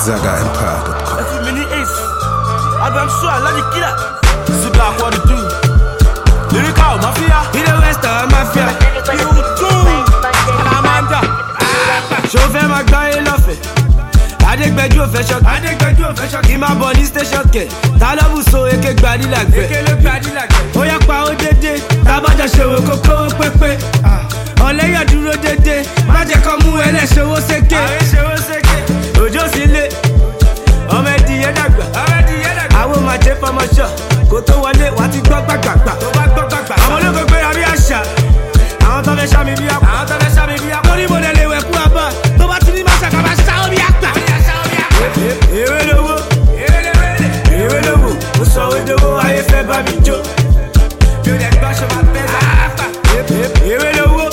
ZagaEmpire.com. That's what mini ace. I'm sure I love the killer. This is Black what to do. Lyrical Mafia. He the Western Mafia. You too. Amanda. Chauffeur ma gars et l'a fait. Adégbéjú ò fẹ́ ṣọ́kẹ́. Kí má bọ̀ ní station kẹ̀. Ta ló bù so eke gbadí làgbẹ̀. Ó yá pa ó dédé. Tábàjá ṣòwò kókó pépé. Ọ̀lẹ́yà dúró dédé. Má jẹ́ kó mú ẹlẹ́ṣẹ̀wó sékè. Òjò sí lé. Ọmọ ẹdìyẹ dàgbà. Àwọn máa jẹ́ fọmọṣọ́. Kò tó wọlé wá ti gbọ́ gbàgbàgbà. Àwọn ológun gbéra bí àṣà. Àwọn tó fẹ́ ṣá mi bí àpò. Mo ní mo lè lè wẹ̀ kú àbá. Tó bá ti ní máa ṣàkàbà ṣá omi àpà. Ewé lówó, mo sọ wédowó, ayé fẹ́ bá mi jó. Mi ò lè gbọ́ ṣe máa bẹ́ bá. Ewé lówó,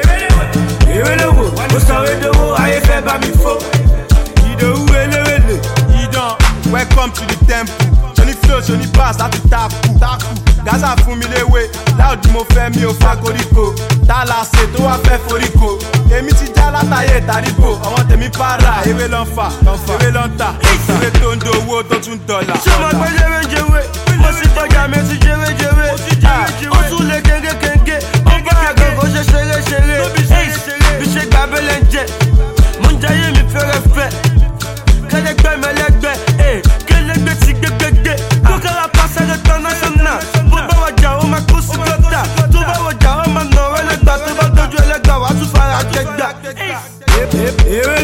mo sọ wédowó, ayé fẹ́ bá mi fò. Ìdòwú eléwèlè. Welcome to the temple. Johnny flow, Johnny pass, láti taku. Gaza fún mi léwé, láòdì mo fẹ́ mi ò fẹ́ koríko. Tálàsè tó wá fẹ́ foríko. Èmi ti já látàyè ìtàríbò. Ọmọ tèmi para, ewé ló ń fà, ewé ló ń tà. Ewé tó ń do owó tó tún dọ́là. Ṣé o máa gbé jẹ́wéjẹ́wé? Mo sì tọ́jà mi sí jẹ́wéjẹ́wé. Ó tún lé kéńgé. Ó bá àgọ́gọ́ ṣe ṣeré. Bí ṣe gbà bẹ́lẹ̀ ń jẹ. Mo ń jayé mi fẹ́rẹ́fẹ́. Kẹ́lẹ́gbẹ́ mẹ́lẹ́gbẹ́. Kẹ́lẹ́gbẹ́ ti gbégbégbé. Kókàrà pàṣẹ international. Bó bá wọjà ó máa kó sí gọ́tà. Tó bá wọjà ó máa nà ọ̀rẹ́ lẹ́gbà. Tó bá dojú ẹlẹ́gbà wàá tún fara jẹgbà. Ewé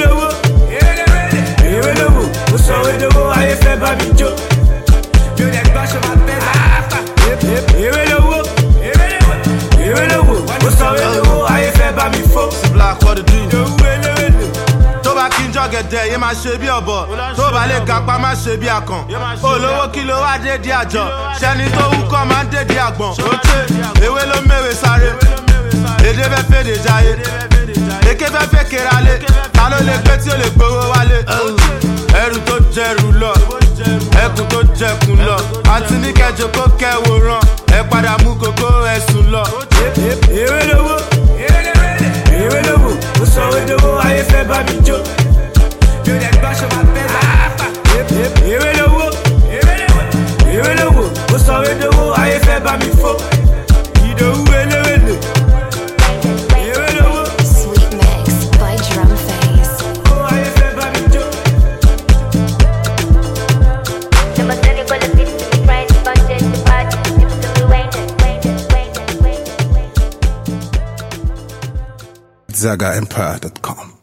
lówó, mo sọ wédowó, ayé fẹ́ bá mi jó. Mi ò lè gbọ́ ṣe máa bẹ́ bá. Ewé lówó, mo sọ wédowó, ayé fẹ́ bá mi fò. Black what to do. Ìdòwú eléwèlè. Tó bá kí n jọ̀gẹ̀dẹ̀ yé máa ṣe bí ọ̀bọ. Tó bá lè gapá má ṣe bí akàn. Olówó kí ló wá dédé àjọ. Ṣẹ́ni tó wúkọ́ máa ń dédé àgbọ̀n. Ewé ló mèwé sáré. Èdè fẹ́ fèdè jayé. Èké fẹ́ fẹ́ kéralé. Ta ló lè gbé tí ó lè gbowó wálé? Ẹrù tó jẹrù lọ. Ẹkùn tó jẹkùn lọ. Àti ní kẹjọ kó kẹwòrán. Ẹ padà mú kókó ẹ̀sùn lọ. Ewé lówó, mo sọ wédowó, ayé fẹ́ bá mi jó. Mi ò lè gbọ́ ṣe máa bẹ́ bá. Ewé lówó, mo sọ wédowó, ayé fẹ́ bá mi fò. Ìdòwú eléwèlè. Sweet mix by Drum Face. Ayé fẹ́ bá mi jó. ZagaEmpire.com.